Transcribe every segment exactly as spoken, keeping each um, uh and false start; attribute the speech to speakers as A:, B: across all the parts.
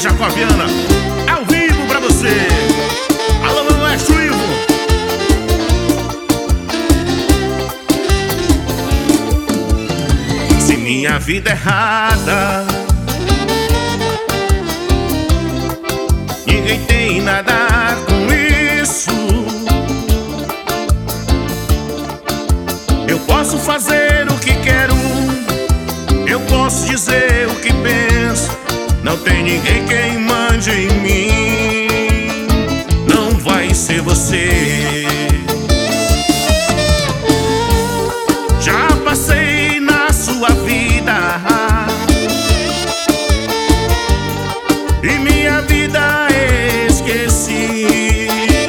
A: Jacobiana, ao vivo pra você. Alô, meu maestro Ivo. Se minha vida é errada, ninguém tem nada com isso. Eu posso fazer o que quero, eu posso dizer o que penso. Não tem ninguém quem mande em mim, não vai ser você. Já passei na sua vida e minha vida esqueci.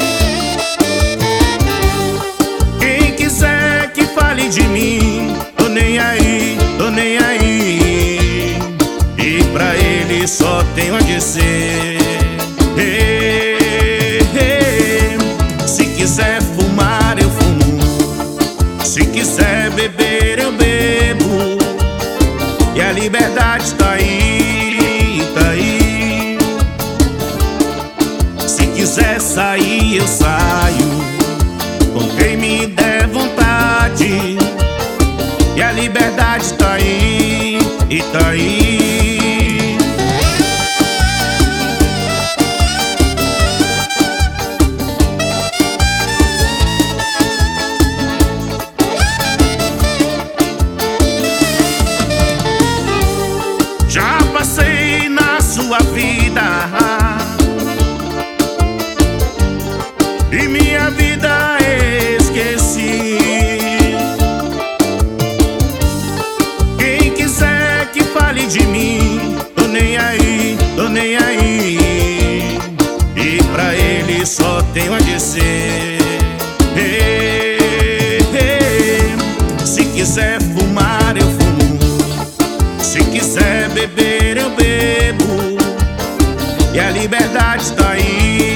A: Quem quiser que fale de mim, tô nem aí, tô nem aí. E pra ele só tenho a dizer: hey, hey. Se quiser fumar eu fumo, se quiser beber eu bebo, e a liberdade tá aí, tá aí. Se quiser sair eu saio, com quem me der vontade, e a liberdade tá aí, e tá aí. Já passei na sua vida e minha vida esqueci. Quem quiser que fale de mim, tô nem aí, tô nem aí. E pra ele só tenho a dizer: hey, hey. Se quiser fumar eu fumo, se quiser beber eu bebo, e a liberdade tá aí.